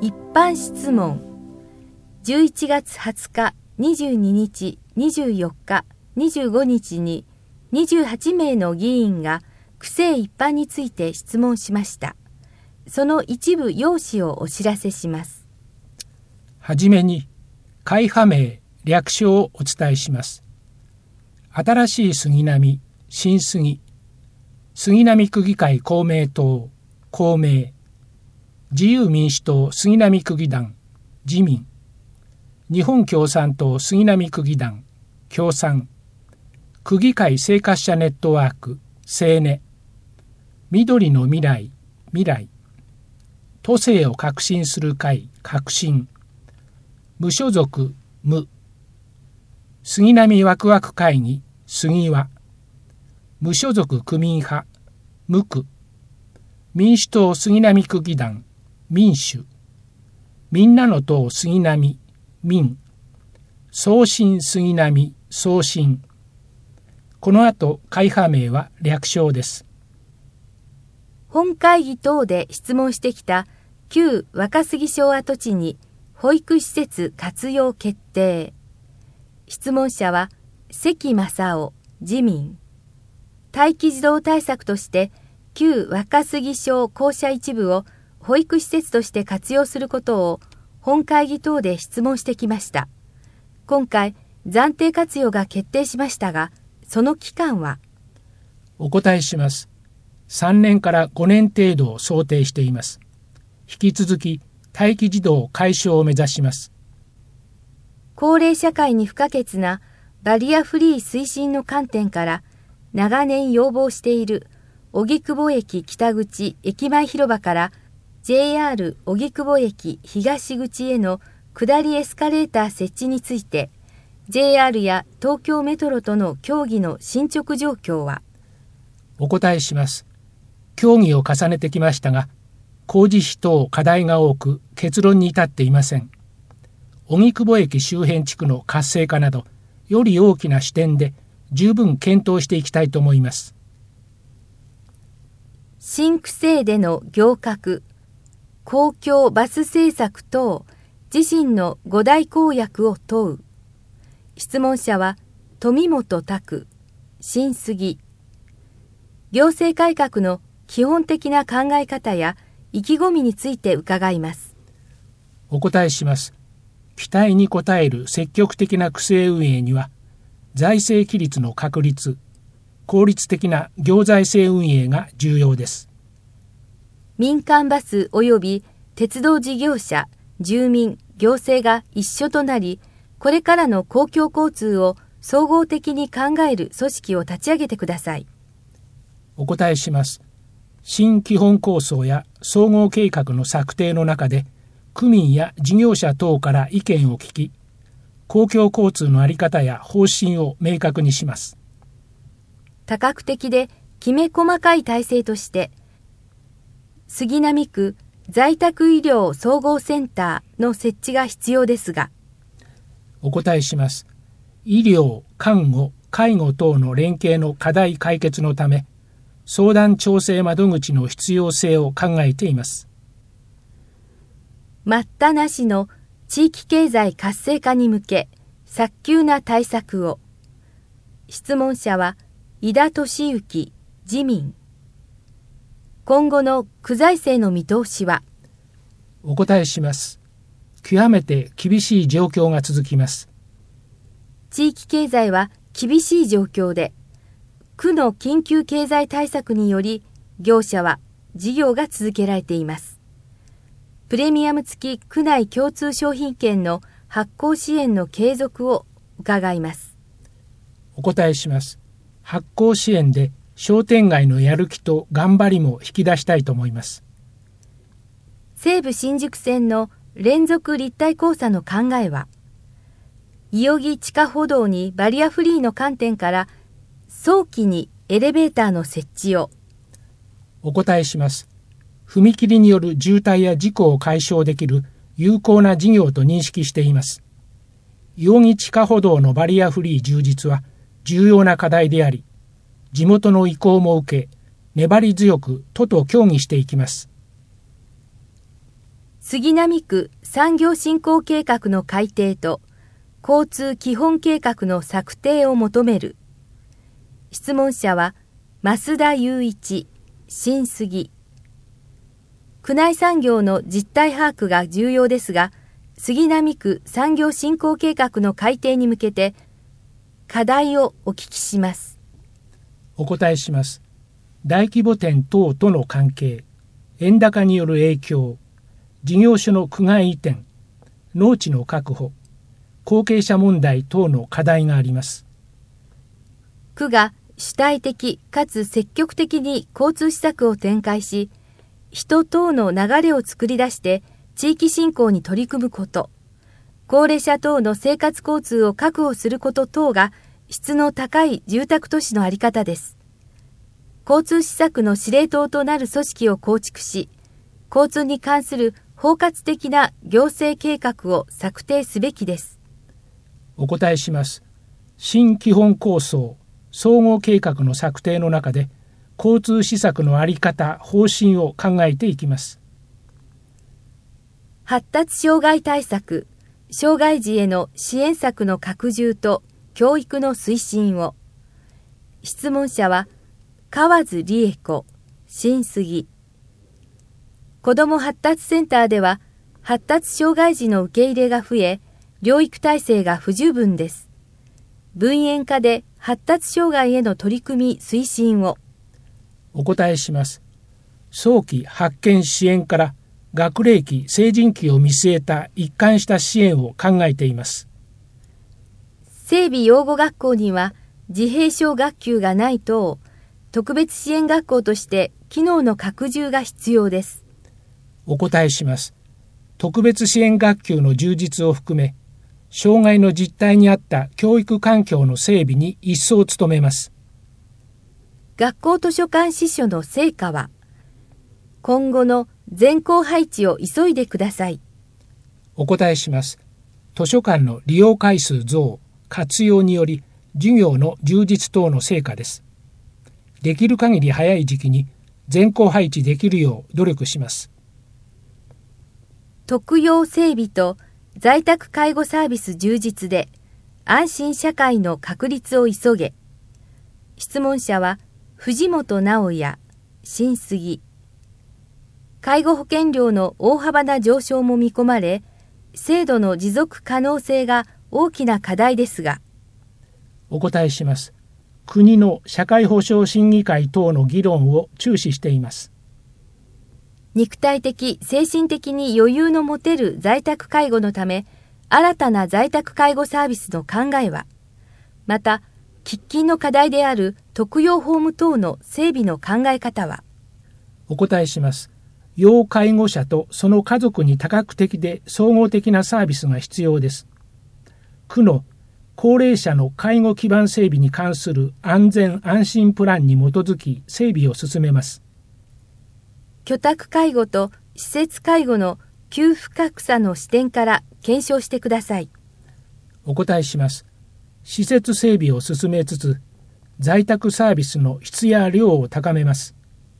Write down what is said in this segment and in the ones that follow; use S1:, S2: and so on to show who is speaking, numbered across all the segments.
S1: 一般質問。11月20日、22日、24日、25日に28名の議員が区政一般について質問しました。その一部要旨をお知らせします。
S2: はじめに、会派名、略称をお伝えします。新しい杉並、新杉、杉並区議会公明党、公明、自由民主党杉並区議団、自民、日本共産党杉並区議団、共産、区議会生活者ネットワーク、青ネ、緑の未来、未来、都政を革新する会、革新、無所属、無、杉並ワクワク会議、杉和、無所属区民派、無区、民主党杉並区議団、民主、みんなの党杉並、民、送信杉並、送信。この後、会派名は略称です。
S1: 本会議等で質問してきた旧若杉町跡地に保育施設活用決定。質問者は関正夫、自民。待機児童対策として旧若杉町校舎一部を保育施設として活用することを本会議等で質問してきました。今回暫定活用が決定しましたが、その期間は？
S2: お答えします。3年から5年程度を想定しています。引き続き待機児童解消を目指します。
S1: 高齢社会に不可欠なバリアフリー推進の観点から長年要望している荻窪駅北口駅前広場から JR 荻窪駅東口への下りエスカレーター設置について JR や東京メトロとの協議の進捗状況は？
S2: お答えします。協議を重ねてきましたが、工事費等課題が多く結論に至っていません。荻窪駅周辺地区の活性化など、より大きな視点で十分検討していきたいと思います。
S1: 新区政での行革、公共バス政策等、自身の5大公約を問う。質問者は富本拓、新杉。行政改革の基本的な考え方や意気込みについて伺います。
S2: お答えします。期待に応える積極的な区政運営には、財政規律の確立、効率的な行財政運営が重要です。
S1: 民間バス及び鉄道事業者、住民、行政が一緒となり、これからの公共交通を総合的に考える組織を立ち上げてください。
S2: お答えします。新基本構想や総合計画の策定の中で、区民や事業者等から意見を聞き、公共交通の在り方や方針を明確にします。
S1: 多角的できめ細かい体制として、杉並区在宅医療総合センターの設置が必要ですが。
S2: お答えします。医療、看護、介護等の連携の課題解決のため、相談調整窓口の必要性を考えています。
S1: 待ったなしの地域経済活性化に向け、早急な対策を。質問者は井田俊之、自民。今後の区財政の見通しは？
S2: お答えします。極めて厳しい状況が続きます。
S1: 地域経済は厳しい状況で、区の緊急経済対策により、業者は事業が続けられています。プレミアム付き区内共通商品券の発行支援の継続を伺います。
S2: お答えします。発行支援で商店街のやる気と頑張りも引き出したいと思います。
S1: 西武新宿線の連続立体交差の考えは、伊予木地下歩道にバリアフリーの観点から早期にエレベーターの設置を。
S2: お答えします。踏切による渋滞や事故を解消できる有効な事業と認識しています。伊予木地下歩道のバリアフリー充実は重要な課題であり、地元の意向も受け、粘り強く都と協議していきます。
S1: 杉並区産業振興計画の改定と交通基本計画の策定を求める。質問者は増田雄一、新杉。区内産業の実態把握が重要ですが、杉並区産業振興計画の改定に向けて課題をお聞きします。
S2: お答えします。大規模店等との関係、円高による影響、事業所の区外移転、農地の確保、後継者問題等の課題があります。
S1: 区が主体的かつ積極的に交通施策を展開し、人等の流れを作り出して地域振興に取り組むこと、高齢者等の生活交通を確保すること等が質の高い住宅都市の在り方です。交通施策の司令塔となる組織を構築し、交通に関する包括的な行政計画を策定すべきです。
S2: お答えします。新基本構想、総合計画の策定の中で、交通施策の在り方、方針を考えていきます。
S1: 発達障害対策、障害児への支援策の拡充と教育の推進を。質問者は河津理恵子、新杉。子ども発達センターでは発達障害児の受け入れが増え、療育体制が不十分です。分園化で発達障害への取り組み推進を。
S2: お答えします。早期発見支援から学齢期、成人期を見据えた一貫した支援を考えています。
S1: 整備養護学校には自閉症学級がない等、特別支援学校として機能の拡充が必要です。
S2: お答えします。特別支援学級の充実を含め、障害の実態に合った教育環境の整備に一層努めます。
S1: 学校図書館司書の成果は、今後の全校配置を急いでください。
S2: お答えします。図書館の利用回数増、活用により授業の充実等の成果です。できる限り早い時期に全校配置できるよう努力します。
S1: 特養整備と在宅介護サービス充実で安心社会の確立を急げ。質問者は藤本直也、新杉。介護保険料の大幅な上昇も見込まれ、制度の持続可能性が大きな課題ですが。
S2: お答えします。国の社会保障審議会等の議論を注視しています。
S1: 肉体的、精神的に余裕の持てる在宅介護のため、新たな在宅介護サービスの考えは、また、喫緊の課題である特養ホーム等の整備の考え方は。
S2: お答えします。要介護者とその家族に多角的で総合的なサービスが必要です。区の高齢者の介護基盤整備に関する安全安心プランに基づき整備を進めます。
S1: 居宅介護と施設介護の給付格差の視点から検証してください。
S2: お答えします。施設整備を進めつつ、在宅サービスの質や量を高めます。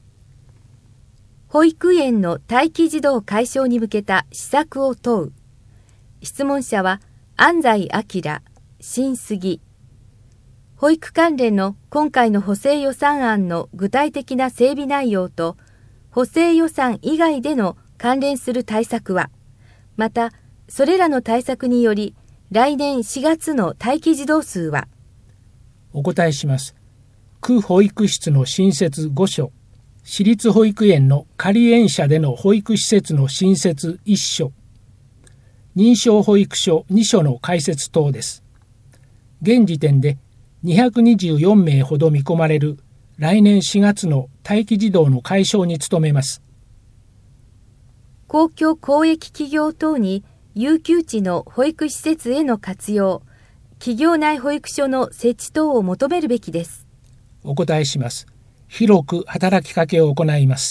S1: 保育園の待機児童解消に向けた施策を問う。質問者は安西明、新杉。保育関連の今回の補正予算案の具体的な整備内容と、補正予算以外での関連する対策は、また、それらの対策により、来年4月の待機児童数は。
S2: お答えします。区保育室の新設5所、私立保育園の仮園舎での保育施設の新設1所、認証保育所2所の開設等です。現時点で224名ほど見込まれる来年4月の待機児童の解消に努めます。
S1: 公共公益企業等に有給地の保育施設への活用、企業内保育所の設置等を求めるべきです。
S2: お答えします。広く働きかけを行います。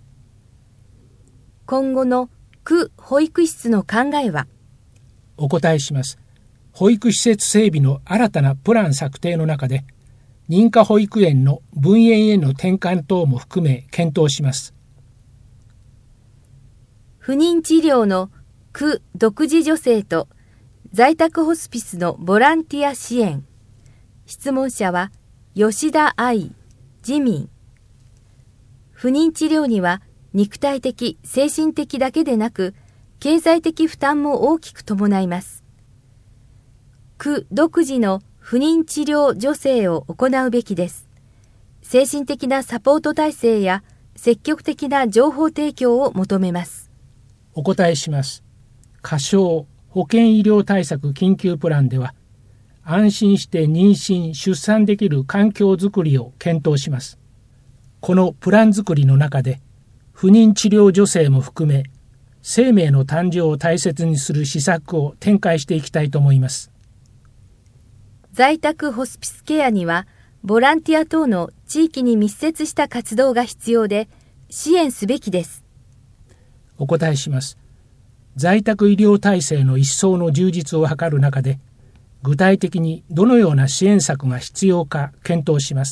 S1: 今後の区保育室の考えは。
S2: お答えします。保育施設整備の新たなプラン策定の中で、認可保育園の分園への転換等も含め検討します。
S1: 不妊治療の区独自助成と在宅ホスピスのボランティア支援。質問者は吉田愛、自民。不妊治療には肉体的、精神的だけでなく、経済的負担も大きく伴います。区独自の不妊治療助成を行うべきです。精神的なサポート体制や積極的な情報提供を求めます。
S2: お答えします。仮称保健医療対策緊急プランでは、安心して妊娠・出産できる環境づくりを検討します。このプランづくりの中で、不妊治療助成も含め、生命の誕生を大切にする施策を展開していきたいと思います。
S1: 在宅ホスピスケアには、ボランティア等の地域に密接した活動が必要で、支援すべきです。
S2: お答えします。在宅医療体制の一層の充実を図る中で、具体的にどのような支援策が必要か検討します。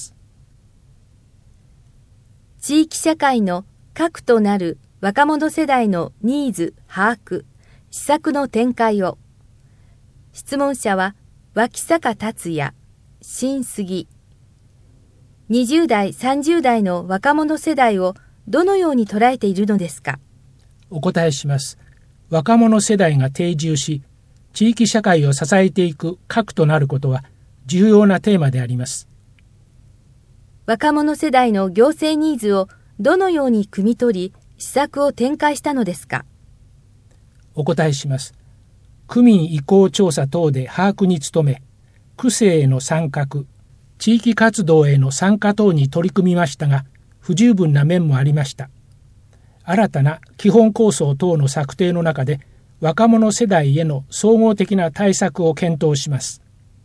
S1: 地域社会の核となる若者世代のニーズ把握、施策の展開を。質問者は脇坂達也、新杉。20代、30代の若者世代をどのように捉えているのですか。
S2: お答えします。若者世代が定住し、地域社会を支えていく核となることは重要なテーマであります。
S1: 若者世代の行政ニーズをどのように汲み取り、施策を展開したのですか。
S2: お答えします。区民意向調査等で把握に努め、区政への参画、地域活動への参加等に取り組みましたが、不十分な面もありました。新たな基本構想等の策定の中で、若者世代への総合的な対策を検討します。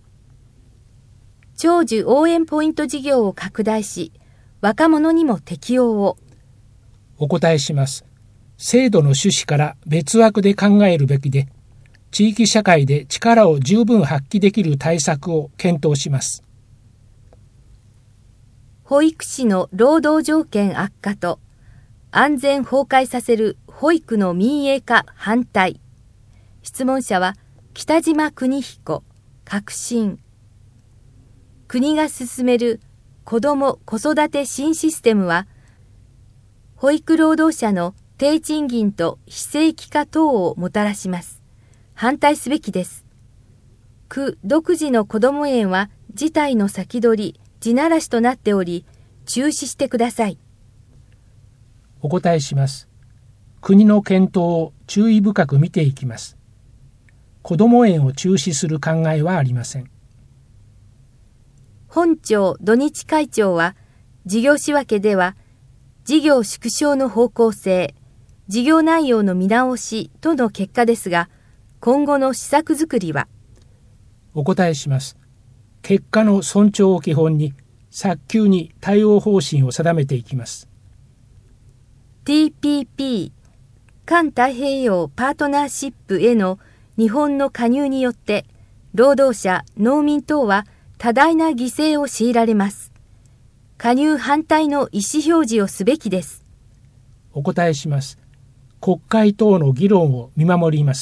S1: 長寿応援ポイント事業を拡大し、若者にも適用を。
S2: お答えします。制度の趣旨から別枠で考えるべきで、地域社会で力を十分発揮できる対策を検討します。
S1: 保育士の労働条件悪化と安全崩壊させる保育の民営化反対。質問者は北島邦彦、革新。国が進める子ども・子育て新システムは、保育労働者の低賃金と非正規化等をもたらします。反対すべきです。区独自の子ども園は事態の先取り、地ならしとなっており、中止してください。
S2: お答えします。国の検討を注意深く見ていきます。子ども園を中止する考えはありません。
S1: 本庁土日会長は、事業仕分けでは、事業縮小の方向性、事業内容の見直しとの結果ですが、今後の施策づくりは。
S2: お答えします。結果の尊重を基本に、早急に対応方針を定めていきます。
S1: TPP、環太平洋パートナーシップへの日本の加入によって、労働者、農民等は多大な犠牲を強いられます。加入反対の意思表示をすべきです。
S2: お答えします。国会等の議論を見守ります。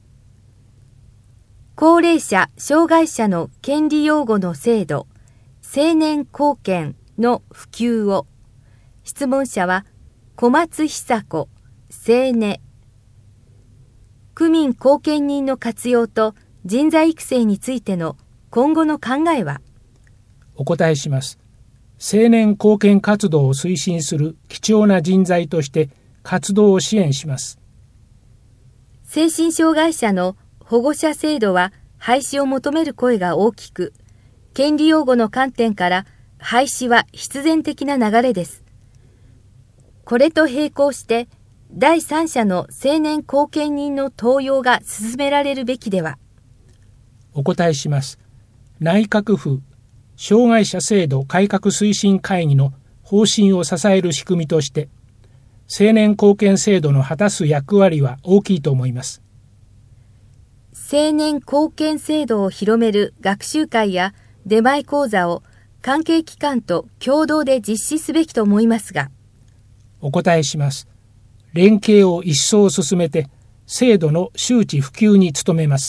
S1: 高齢者・障害者の権利擁護の制度、成年後見の普及を。質問者は小松久子、青年。区民後見人の活用と人材育成についての今後の考えは。
S2: お答えします。青年後見活動を推進する貴重な人材として活動を支援します。
S1: 精神障害者の保護者制度は廃止を求める声が大きく、権利擁護の観点から廃止は必然的な流れです。これと並行して第三者の青年後見人の登用が進められるべきでは。
S2: お答えします。内閣府障害者制度改革推進会議の方針を支える仕組みとして、青年後見制度の果たす役割は大きいと思います。
S1: 青年後見制度を広める学習会や出前講座を関係機関と共同で実施すべきと思いますが。
S2: お答えします。 連携を一層進めて制度の周知普及に努めます。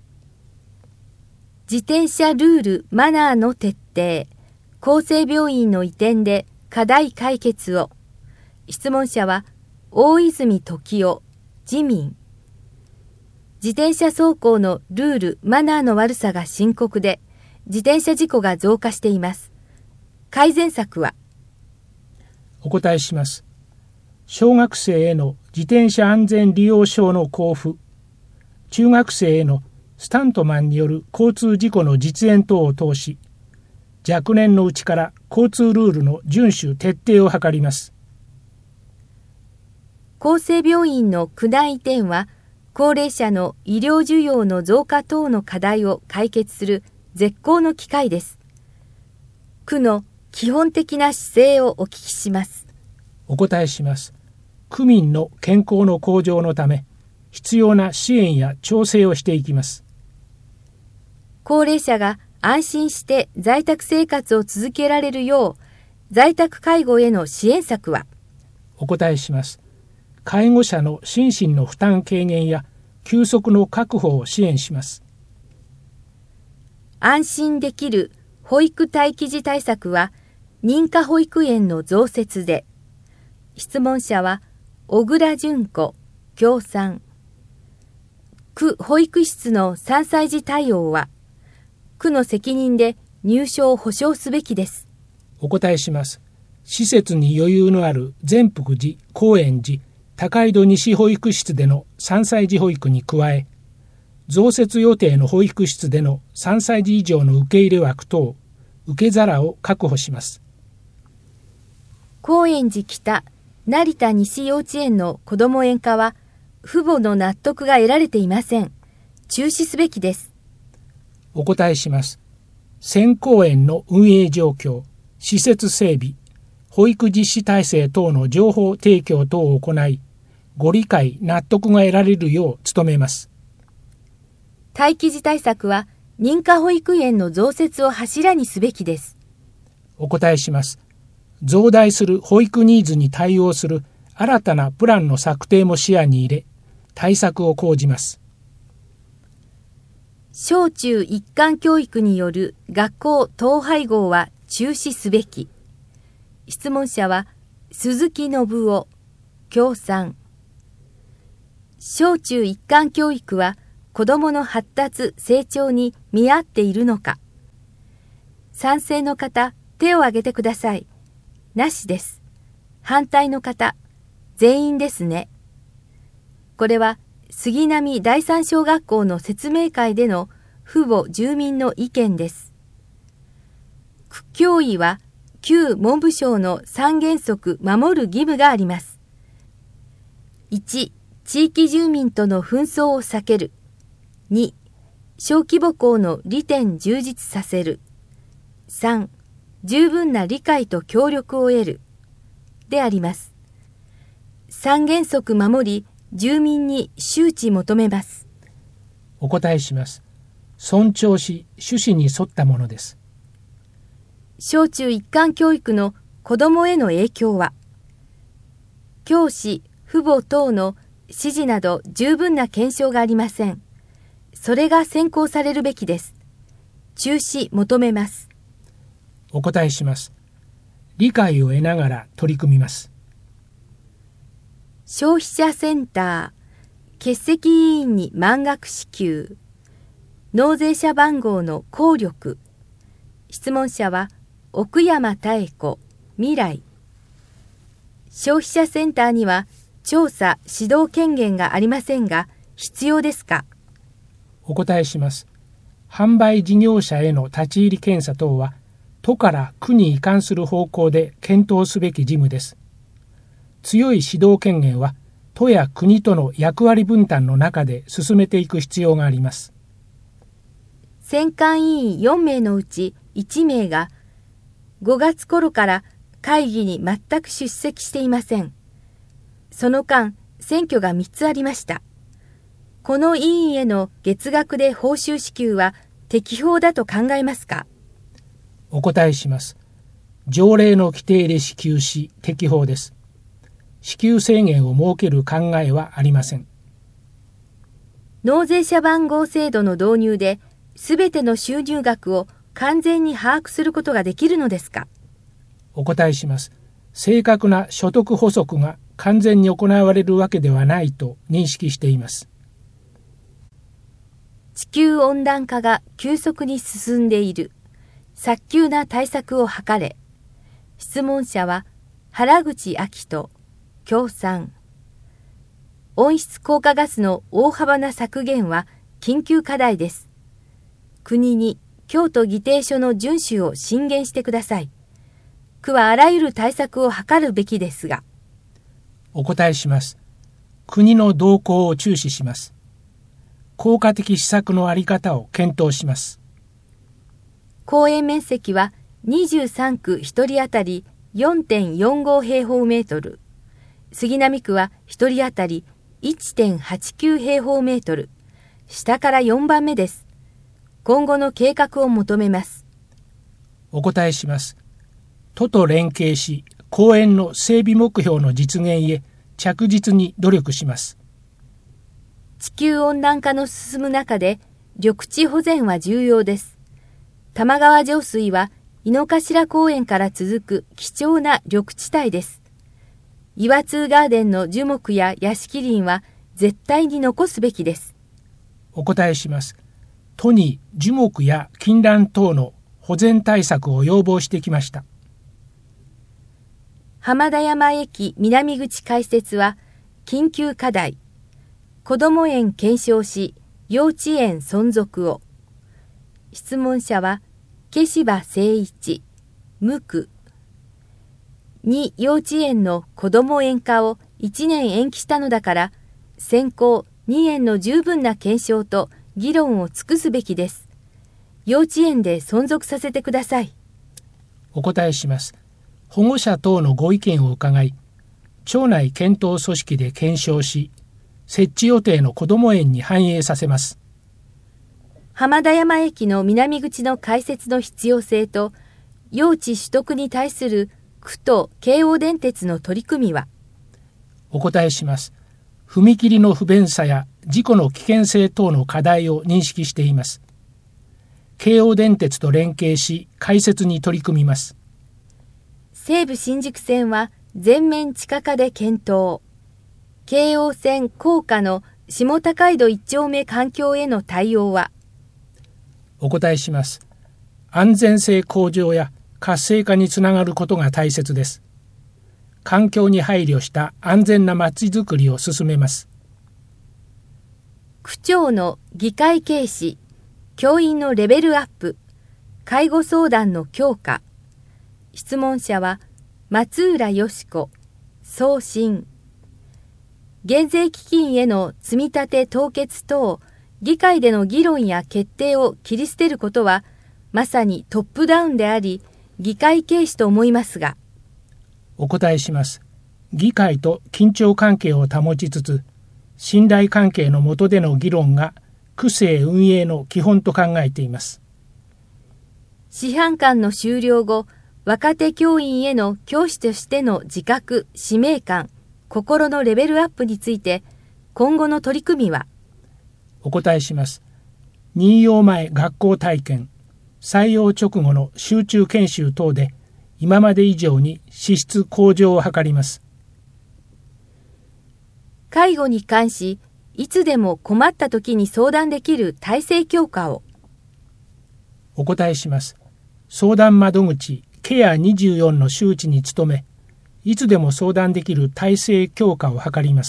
S1: 自転車ルール・マナーの徹底、厚生病院の移転で課題解決を。質問者は大泉時夫、自民。自転車走行のルール・マナーの悪さが深刻で、自転車事故が増加しています。改善策は？
S2: お答えします。小学生への自転車安全利用証の交付、中学生へのスタントマンによる交通事故の実演等を通し、若年のうちから交通ルールの遵守徹底を図ります。
S1: 厚生病院の区内移転は、高齢者の医療需要の増加等の課題を解決する絶好の機会です。区の基本的な姿勢をお聞きします。
S2: お答えします。区民の健康の向上のため、必要な支援や調整をしていきます。
S1: 高齢者が安心して在宅生活を続けられるよう、在宅介護への支援策は？
S2: お答えします。介護者の心身の負担軽減や休息の確保を支援します。
S1: 安心できる保育待機児対策は、認可保育園の増設で。質問者は小倉淳子、共産。区保育室の3歳児対応は、区の責任で入所を保障すべきです。
S2: お答えします。施設に余裕のある善福寺、高円寺、高井戸西保育室での3歳児保育に加え、増設予定の保育室での3歳児以上の受け入れ枠等、受け皿を確保します。
S1: 高円寺北、成田西幼稚園の子ども園化は、父母の納得が得られていません。中止すべきです。
S2: お答えします。先公園の運営状況、施設整備、保育実施体制等の情報提供等を行い、ご理解・納得が得られるよう努めます。
S1: 待機児対策は、認可保育園の増設を柱にすべきです。
S2: お答えします。増大する保育ニーズに対応する新たなプランの策定も視野に入れ、対策を講じます。
S1: 小中一貫教育による学校統廃合は中止すべき。質問者は鈴木信夫、共産。小中一貫教育は子どもの発達・成長に見合っているのか。賛成の方、手を挙げてください。なしです。反対の方、全員ですね。これは杉並第三小学校の説明会での父母住民の意見です。区教委は旧文部省の3原則守る義務があります。1、地域住民との紛争を避ける。2、小規模校の利点充実させる。3、十分な理解と協力を得る。であります。3原則守り、住民に周知求めます。
S2: お答えします。尊重し、趣旨に沿ったものです。
S1: 小中一貫教育の子どもへの影響は、教師、父母等の指示など十分な検証がありません。それが先行されるべきです。中止求めます。
S2: お答えします。理解を得ながら取り組みます。
S1: 消費者センター、欠席委員に満額支給、納税者番号の効力。質問者は奥山妙子、未来。消費者センターには調査・指導権限がありませんが、必要ですか？
S2: お答えします。販売事業者への立ち入り検査等は、都から区に移管する方向で検討すべき事務です。強い指導権限は、都や国との役割分担の中で進めていく必要があります。
S1: 選管委員4名のうち1名が、5月頃から会議に全く出席していません。その間、選挙が3つありました。この委員への月額で報酬支給は適法だと考えますか？お
S2: 答えします。条例の規定で支給し適法です。 支給制限を設ける考えはありません。
S1: 納税者番号制度の導入で、すべての収入額を完全に把握することができるのですか？
S2: お答えします。正確な所得補足が完全に行われるわけではないと認識しています。
S1: 地球温暖化が急速に進んでいる。早急な対策を図れ。質問者は原口明人、協賛。温室効果ガスの大幅な削減は緊急課題です。国に京都議定書の遵守を進言してください。区はあらゆる対策を図るべきですが。
S2: お答えします。国の動向を注視します。効果的施策のあり方を検討します。
S1: 公園面積は23区1人当たり 4.45 平方メートル。杉並区は1人当たり 1.89 平方メートル。下から4番目です。今後の計画を求めます。
S2: お答えします。都と連携し、公園の整備目標の実現へ着実に努力します。
S1: 地球温暖化の進む中で、緑地保全は重要です。玉川上水は井の頭公園から続く貴重な緑地帯です。岩通ガーデンの樹木や屋敷林は絶対に残すべきです。
S2: お答えします。都に樹木や金蘭等の保全対策を要望してきました。
S1: 浜田山駅南口開設は緊急課題。こども園検証し、幼稚園存続を。質問者は毛柴誠一、無区。2幼稚園のこども園化を1年延期したのだから、先行2園の十分な検証と議論を尽くすべきです。幼稚園で存続させてください。
S2: お答えします。保護者等のご意見を伺い、町内検討組織で検証し、設置予定のこども園に反映させます。
S1: 浜田山駅の南口の開設の必要性と、用地取得に対する区と京王電鉄の取り組みは？
S2: お答えします。踏切の不便さや事故の危険性等の課題を認識しています。京王電鉄と連携し、開設に取り組みます。
S1: 西武新宿線は全面地下化で検討。京王線高架の下高井戸1丁目環境への対応は？
S2: お答えします。安全性向上や活性化につながることが大切です。環境に配慮した安全なまちづくりを進めます。
S1: 区長の議会軽視、教員のレベルアップ、介護相談の強化。質問者は松浦よし子、送信。減税基金への積み立て凍結等、議会での議論や決定を切り捨てることは、まさにトップダウンであり、議会軽視と思いますが。
S2: お答えします。議会と緊張関係を保ちつつ、信頼関係の下での議論が区政運営の基本と考えています。
S1: 師範間の終了後、若手教員への教師としての自覚、使命感、心のレベルアップについて、今後の取り組みは？
S2: お答えします。任用前学校体験、採用直後の集中研修等で、今まで以上に資質向上を図ります。
S1: 介護に関し、いつでも困った時に相談できる体制強化を。
S2: お答えします。相談窓口ケア24の周知に努め、いつでも相談できる体制強化を図ります。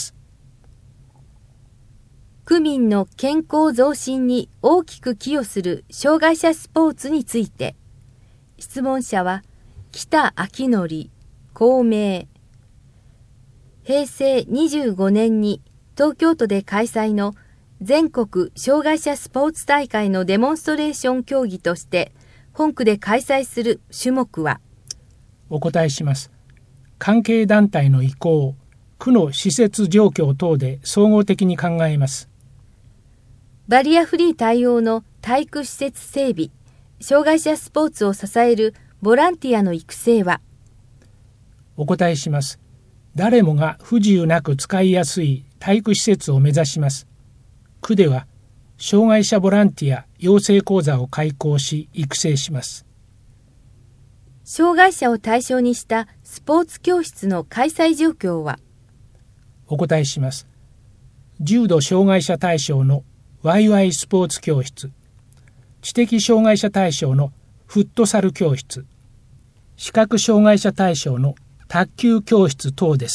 S1: 区民の健康増進に大きく寄与する障害者スポーツについて、質問者は北昭則、公明。平成25年に東京都で開催の全国障害者スポーツ大会のデモンストレーション競技として本区で開催する種目は？
S2: お答えします。関係団体の意向、区の施設状況等で総合的に考えます。
S1: バリアフリー対応の体育施設整備、障害者スポーツを支えるボランティアの育成は？
S2: お答えします。 誰もが不自由なく使いやすい体育施設を目指します。区では障害者ボランティア養成講座を開講し育成します。
S1: 障害者を対象にしたスポーツ教室の開催状況は？
S2: お答えします。重度障害者対象のワイワイスポーツ教室、知的障害者対象のフットサル教室、視覚障害者対象の卓球教室等です。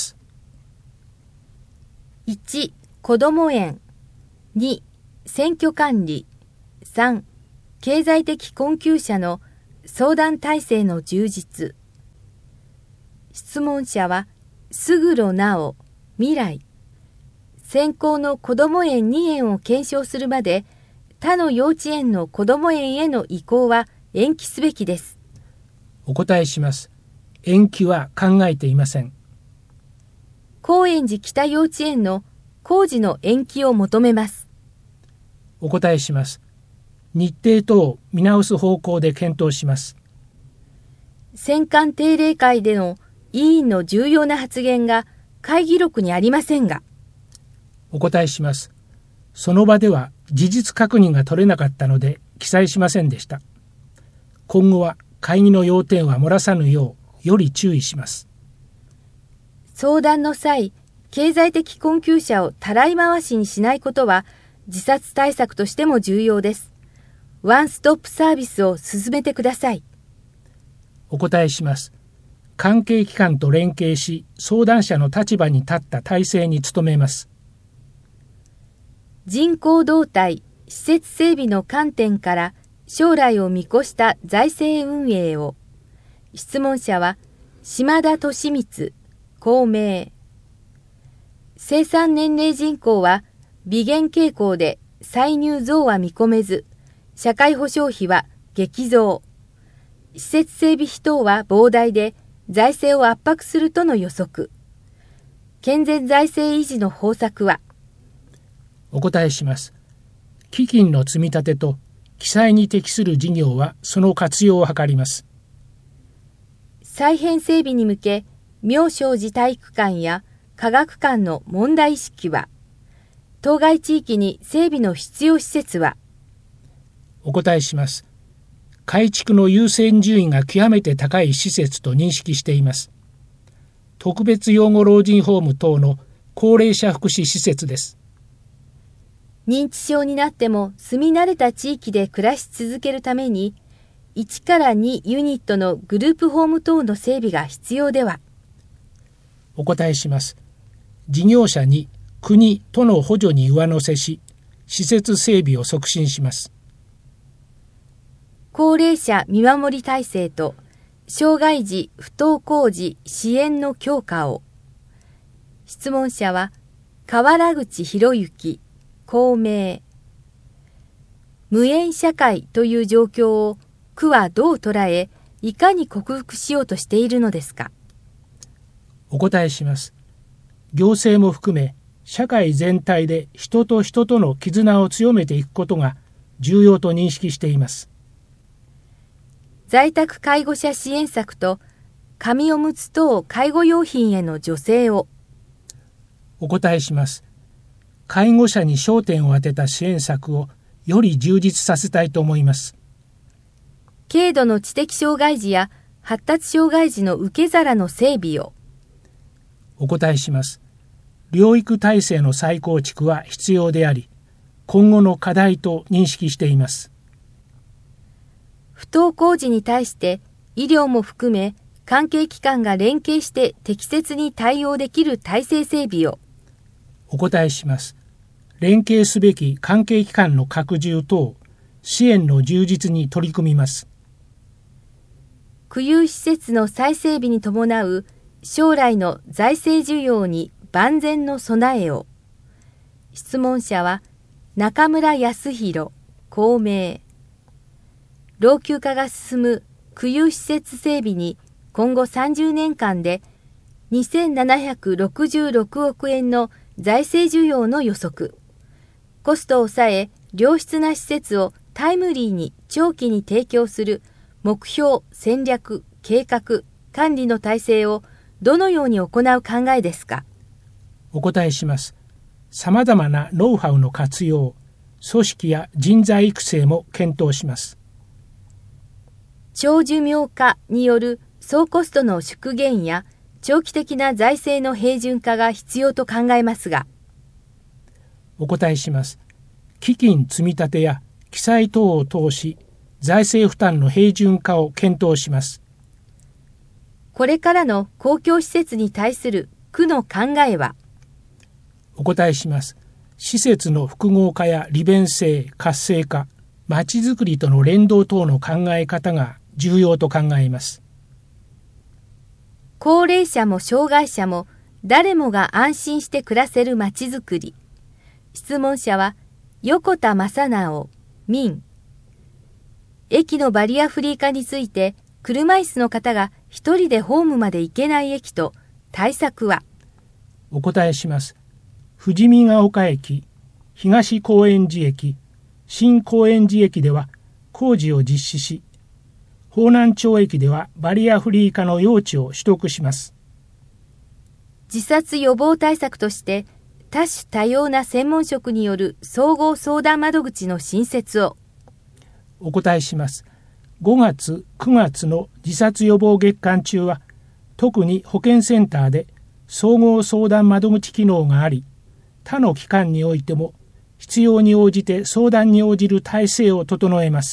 S1: 1、こども園。2、選挙管理。3、経済的困窮者の相談体制の充実。質問者は、勝呂直、未来。先行のこども園2園を検証するまで、他の幼稚園のこども園への移行は延期すべきです。
S2: お答えします。延期は考えていません。
S1: 高円寺北幼稚園の工事の延期を求めます。
S2: お答えします。日程等を見直す方向で検討します。
S1: 選管定例会での委員の重要な発言が会議録にありませんが。
S2: お答えします。その場では事実確認が取れなかったので記載しませんでした。今後は会議の要点は漏らさぬようより注意します。
S1: 相談の際、経済的困窮者をたらい回しにしないことは自殺対策としても重要です。ワンストップサービスを進めてください。
S2: お答えします。関係機関と連携し、相談者の立場に立った体制に努めます。
S1: 人口動態、施設整備の観点から将来を見越した財政運営を。質問者は島田利光、公明。生産年齢人口は微減傾向で歳入増は見込めず、社会保障費は激増。施設整備費等は膨大で財政を圧迫するとの予測。健全財政維持の方策は？
S2: お答えします。基金の積み立てと記載に適する事業はその活用を図ります。
S1: 再編整備に向け、妙正寺体育館や科学館の問題意識は？当該地域に整備の必要施設は？
S2: お答えします。改築の優先順位が極めて高い施設と認識しています。特別養護老人ホーム等の高齢者福祉施設です。
S1: 認知症になっても住み慣れた地域で暮らし続けるために、1から2ユニットのグループホーム等の整備が必要では？
S2: お答えします。事業者に国・都の補助に上乗せし、施設整備を促進します。
S1: 高齢者見守り体制と障害児不登校児支援の強化を。質問者は河原口博之、公明。無縁社会という状況を区はどう捉え、いかに克服しようとしているのですか？
S2: お答えします。行政も含め社会全体で人と人との絆を強めていくことが重要と認識しています。
S1: 在宅介護者支援策と紙おむつ等介護用品への助成を。
S2: お答えします。介護者に焦点を当てた支援策をより充実させたいと思います。
S1: 軽度の知的障害児や発達障害児の受け皿の整備を。
S2: お答えします。療育体制の再構築は必要であり、今後の課題と認識しています。
S1: 不登校児に対して医療も含め関係機関が連携して適切に対応できる体制整備を。
S2: お答えします。連携すべき関係機関の拡充等、支援の充実に取り組みます。
S1: 区有施設の再整備に伴う将来の財政需要に万全の備えを。質問者は中村康弘、公明。老朽化が進む区有施設整備に今後30年間で2766億円の財政需要の予測。コストを抑え、良質な施設をタイムリーに長期に提供する目標、戦略、計画、管理の体制をどのように行う考えですか？
S2: お答えします。さまざまなノウハウの活用、組織や人材育成も検討します。
S1: 長寿命化による総コストの縮減や長期的な財政の平準化が必要と考えますが。
S2: お答えします。基金積み立てや記載等を通し、財政負担の平準化を検討します。
S1: これからの公共施設に対する区の考えは？
S2: お答えします。施設の複合化や利便性、活性化、まちづくりとの連動等の考え方が重要と考えます。
S1: 高齢者も障害者も誰もが安心して暮らせるまちづくり。質問者は横田正直、民。駅のバリアフリー化について、車椅子の方が一人でホームまで行けない駅と対策は？
S2: お答えします。富士見ヶ丘駅、東高円寺駅、新高円寺駅では工事を実施し、方南町駅ではバリアフリー化の用地を取得します。
S1: 自殺予防対策として多種多様な専門職による総合相談窓口の新設を。
S2: お答えします。5月、9月の自殺予防月間中は特に保健センターで総合相談窓口機能があり、他の機関においても必要に応じて相談に応じる体制を整えます。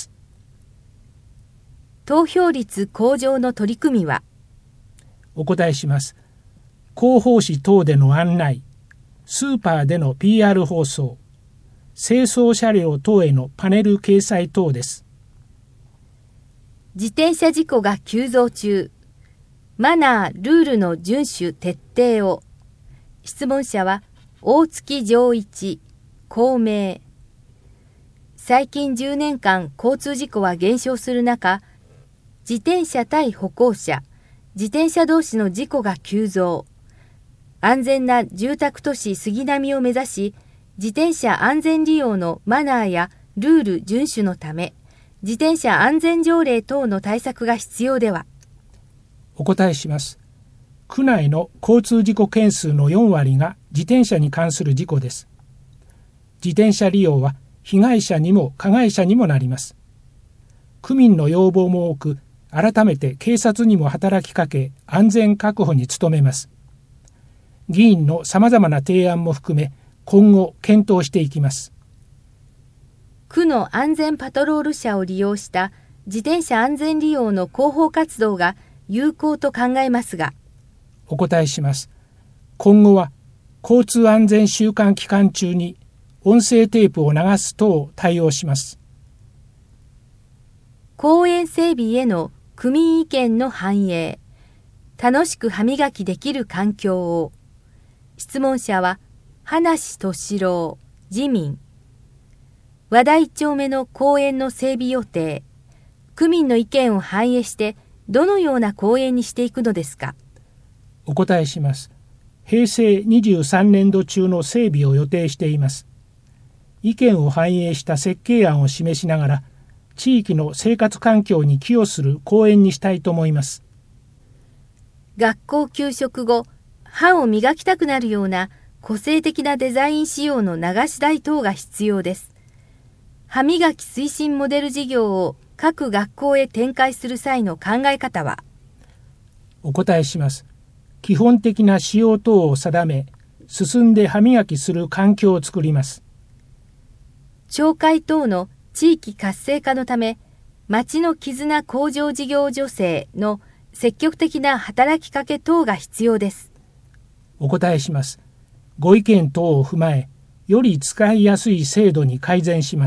S1: 投票率向上の取り組みは？
S2: お答えします。広報誌等での案内、スーパーでの PR 放送、清掃車両等へのパネル掲載等です。
S1: 自転車事故が急増中。マナー・ルールの遵守徹底を。質問者は大月丈一、公明。最近10年間交通事故は減少する中、自転車対歩行者、自転車同士の事故が急増。安全な住宅都市杉並を目指し、自転車安全利用のマナーやルール遵守のため、自転車安全条例等の対策が必要では？
S2: お答えします。区内の交通事故件数の4割が自転車に関する事故です。自転車利用は被害者にも加害者にもなります。区民の要望も多く、改めて警察にも働きかけ、安全確保に努めます。議員のさまざまな提案も含め、今後検討していきます。
S1: 区の安全パトロール車を利用した自転車安全利用の広報活動が有効と考えますが？
S2: お答えします。今後は交通安全週間期間中に音声テープを流す等対応します。
S1: 公園整備への区民意見の反映。楽しく歯磨きできる環境を。質問者は話俊郎、自民。和田一丁目の公園の整備予定。区民の意見を反映してどのような公園にしていくのですか？
S2: お答えします。平成23年度中の整備を予定しています。意見を反映した設計案を示しながら、地域の生活環境に寄与する公園にしたいと思います。
S1: 学校給食後、歯を磨きたくなるような個性的なデザイン仕様の流し台等が必要です。歯磨き推進モデル事業を各学校へ展開する際の考え方は？
S2: お答えします。基本的な仕様等を定め、進んで歯磨きする環境を作ります。
S1: 町会等の地域活性化のため、町の絆向上事業助成の積極的な働きかけ等が必要です。
S2: お答えします。ご意見等を踏まえ、より使いやすい制度に改善します。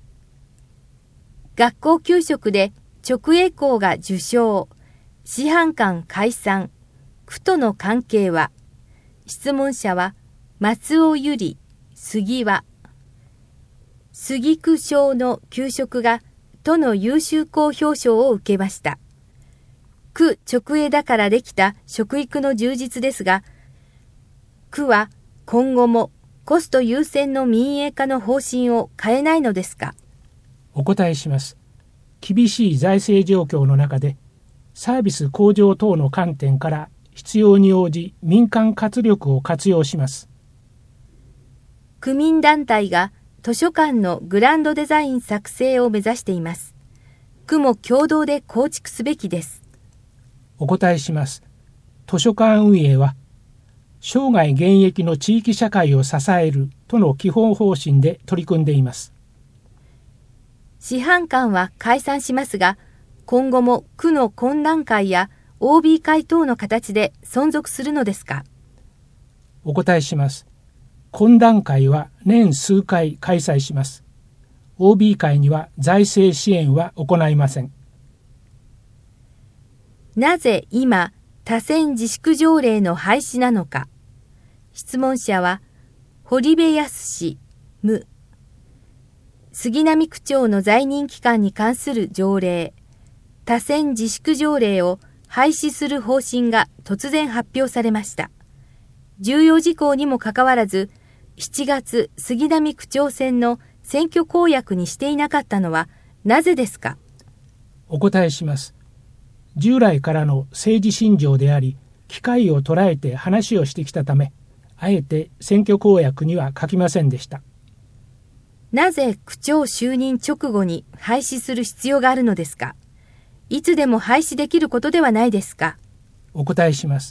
S1: 学校給食で直営校が受賞、師範館解散、区との関係は？質問者は松尾由里、杉和。杉区小の給食が都の優秀校表彰を受けました。区直営だからできた食育の充実ですが、区は今後もコスト優先の民営化の方針を変えないのですか？
S2: お答えします。厳しい財政状況の中で、サービス向上等の観点から必要に応じ民間活力を活用します。
S1: 区民団体が図書館のグランドデザイン作成を目指しています。区も共同で構築すべきです。
S2: お答えします。図書館運営は生涯現役の地域社会を支えるとの基本方針で取り組んでいます。
S1: 師範館は解散しますが、今後も区の懇談会や OB 会等の形で存続するのですか？
S2: お答えします。懇談会は年数回開催します。OB 会には財政支援は行いません。
S1: なぜ今、多選自粛条例の廃止なのか。質問者は、堀部康無。杉並区長の在任期間に関する条例、多選自粛条例を廃止する方針が突然発表されました。重要事項にもかかわらず、7月杉並区長選の選挙公約にしていなかったのはなぜですか？
S2: お答えします。従来からの政治信条であり、機会を捉えて話をしてきたため、あえて選挙公約には書きませんでした。
S1: なぜ区長就任直後に廃止する必要があるのですか？いつでも廃止できることではないですか？
S2: お答えします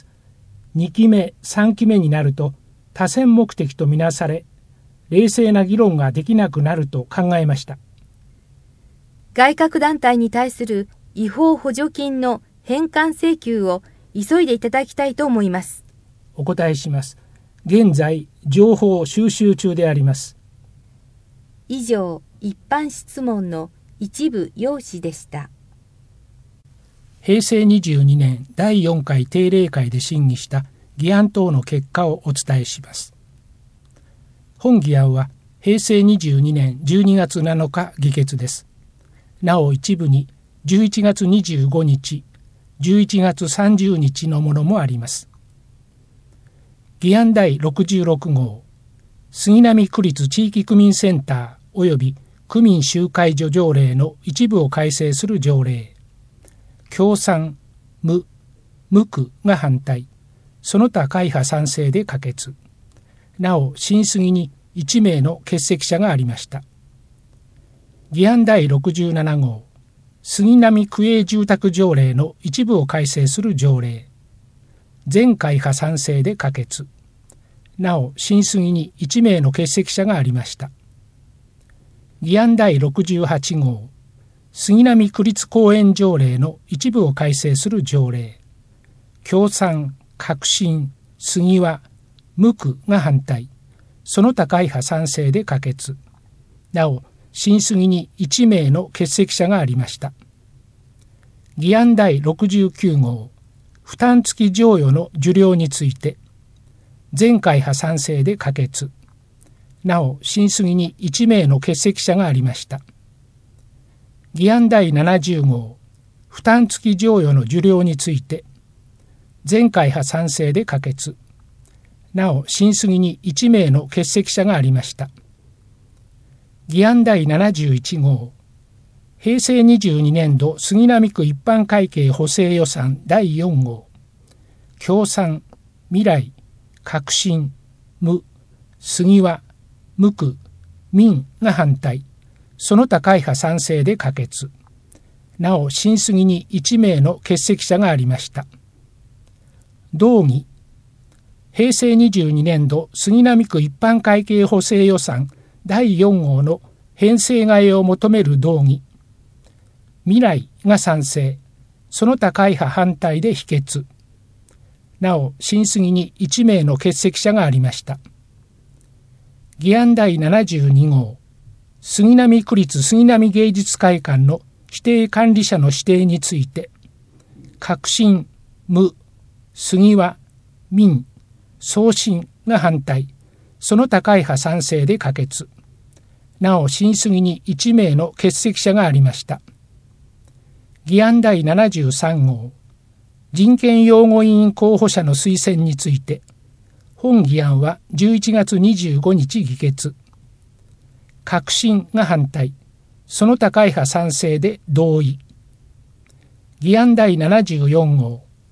S2: 。2期目、3期目になると多選目的とみなされ、冷静な議論ができなくなると考えました。
S1: 外郭団体に対する違法補助金の返還請求を急いでいただきたいと思います。
S2: お答えします。現在、情報収集中であります。
S1: 以上、一般質問の一部要旨でした。
S2: 平成22年第4回定例会で審議した議案等の結果をお伝えします。本議案は平成22年12月7日議決です。なお一部に11月25日、11月30日のものもあります。議案第66号、杉並区立地域区民センター及び区民集会所条例の一部を改正する条例。共産、無区が反対、その他会派賛成で可決。なお、新杉に1名の欠席者がありました。議案第67号、杉並区営住宅条例の一部を改正する条例。全会派賛成で可決。なお、新杉に1名の欠席者がありました。議案第68号、杉並区立公園条例の一部を改正する条例。共産、革新、杉は、無区が反対。その他会派賛成で可決。なお、新杉に1名の欠席者がありました。議案第69号、負担付き剰余の受領について、全会派賛成で可決。なお、新杉に1名の欠席者がありました。議案第70号、負担付き剰余の受領について、全会派賛成で可決。なお、新杉に1名の欠席者がありました。議案第71号、平成22年度杉並区一般会計補正予算第4号、共産、未来、革新、無、杉は、無区、民が反対、その他会派賛成で可決。なお、新杉に1名の欠席者がありました。同議、平成22年度杉並区一般会計補正予算第4号の編成替えを求める動議。未来が賛成、その他会派反対で否決。なお、新杉に1名の欠席者がありました。議案第72号、杉並区立杉並芸術会館の指定管理者の指定について、革新、無、杉は、民、送信が反対、その他会派賛成で可決。なお、新杉に1名の欠席者がありました。議案第73号、人権擁護委員候補者の推薦について、本議案は11月25日議決。革新が反対、その他会派賛成で同意。議案第74号、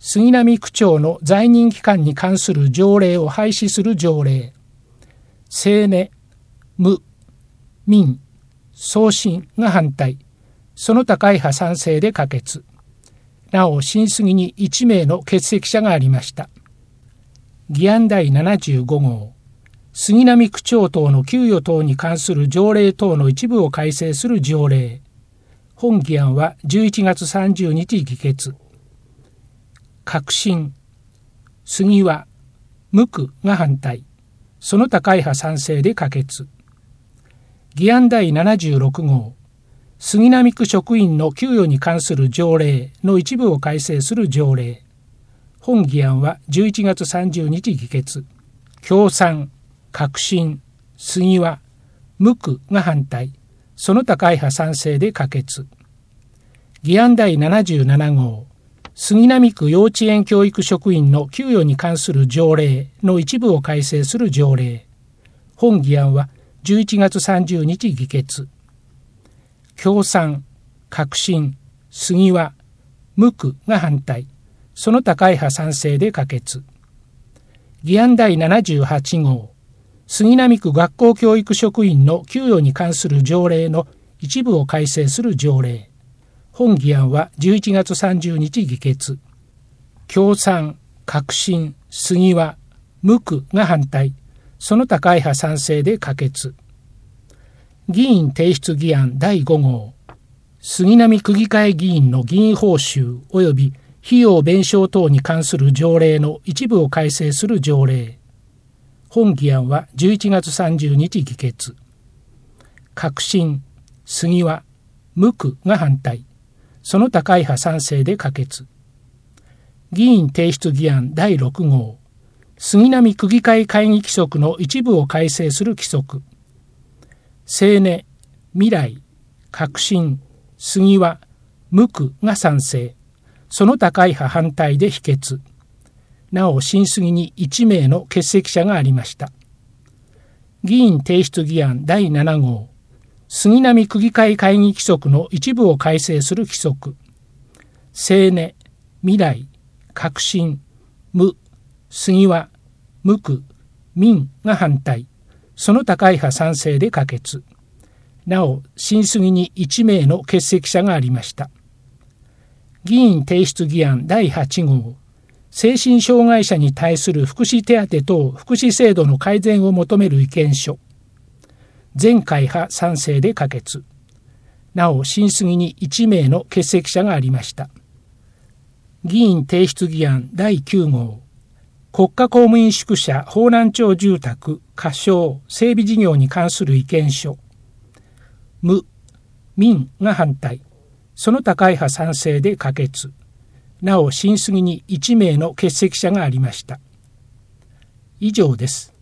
S2: 杉並区長の在任期間に関する条例を廃止する条例。青年、無、民、送信が反対。その他会派賛成で可決。なお、新杉に1名の欠席者がありました。議案第75号。杉並区長等の給与等に関する条例等の一部を改正する条例。本議案は11月30日議決。革新、杉は、無区が反対。その他会派賛成で可決。議案第76号。杉並区職員の給与に関する条例の一部を改正する条例。本議案は11月30日議決。共産、革新、杉は、無区が反対。その他会派賛成で可決。議案第77号。杉並区幼稚園教育職員の給与に関する条例の一部を改正する条例。本議案は11月30日議決。共産、革新、杉は、無区が反対。その他会派賛成で可決。議案第78号。杉並区学校教育職員の給与に関する条例の一部を改正する条例。本議案は11月30日議決。共産、革新、杉は、無区が反対。その他会派賛成で可決。議員提出議案第5号。杉並区議会議員の議員報酬及び費用弁償等に関する条例の一部を改正する条例。本議案は11月30日議決。革新、杉は、無区が反対。その他会派賛成で可決。議員提出議案第6号。杉並区議会会議規則の一部を改正する規則。青年、未来、革新、杉は、無区が賛成。その他会派反対で否決。なお、新杉に1名の欠席者がありました。議員提出議案第7号。杉並区議会会議規則の一部を改正する規則。青年、未来、革新、無、杉は、無区、民が反対。その他会派賛成で可決。なお、新杉に1名の欠席者がありました。議員提出議案第8号。精神障害者に対する福祉手当等福祉制度の改善を求める意見書。全会派賛成で可決。なお、新杉に1名の欠席者がありました。議員提出議案第9号。国家公務員宿舎方南町住宅仮称整備事業に関する意見書。無、民が反対。その他会派賛成で可決。なお、新杉に1名の欠席者がありました。以上です。